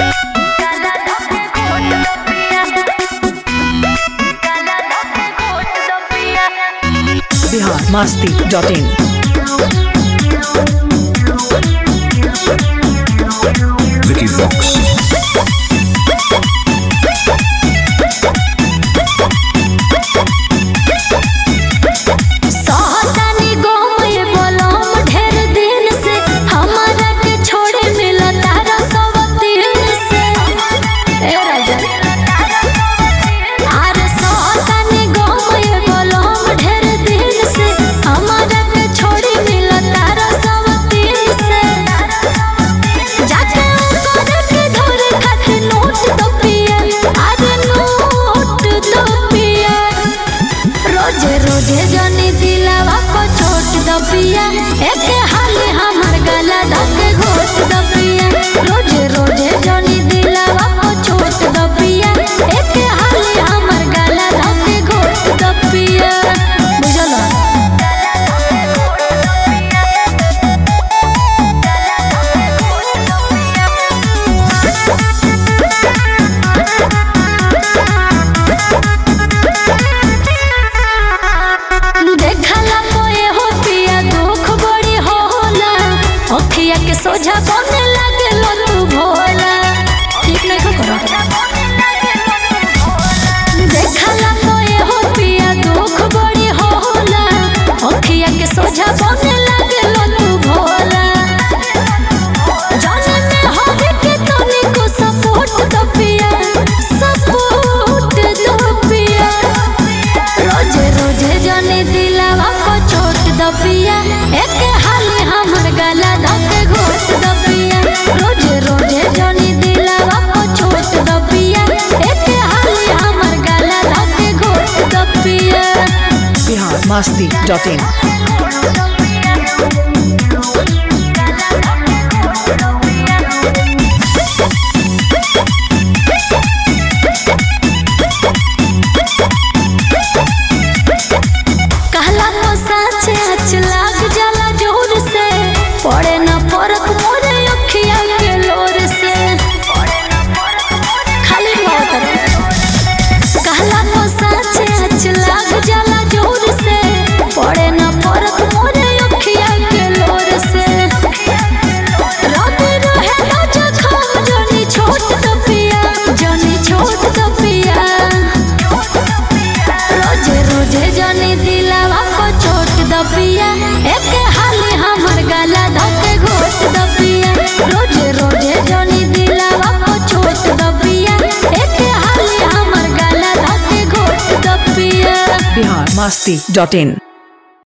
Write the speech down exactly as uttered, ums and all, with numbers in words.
Bihar Masti dot in. Vicky Vox. रोजे जनी दिलावा को छोट दबिया एक हाली हमर गला धके घोट दबिया। रोजे रोजे जनी दिलावा को छोट दबिया एक हाली हमर गला धके घोट दबिया। बुझला अखिया के सोझा बने लगे लो तू भोला। ठीक नहीं को करो देखला तो ये हो पिया दुख बड़ी होला। अखिया के सोझा बने लगे लो तू भोला। जाने में होवे के तनी को सपोर्ट दो पिया सपोर्ट दो पिया। रोजे रोजे जाने दिलावा को चोट दो पिया एक हाली हमर गला धके घोट दबिया। रोजे रोजे जनी दिलावा को छोट दबिया एक हाली हमर गला धके घोट दबिया। Bihar Masti dot in. कहला तो साचे अच लाग जाला जोर से पड़े न परत मोरे अखिया के लोर से खाली बहुत कहला तो साचे अच लाग जाला जोर से पड़े न परत मोरे अखिया के लोर से। रात रहे ना जखम जनी छोट दबिया जनी छोट दबिया। रोजे रोजे जनी दिलावा को छोट दबिया एक हाली हमर गला धके घोट दबिया। रोजे रोजे जनी दिलावा को छोट दबिया एक हाली हमर गला धके घोट दबिया। बिहार मस्ती डॉट इन।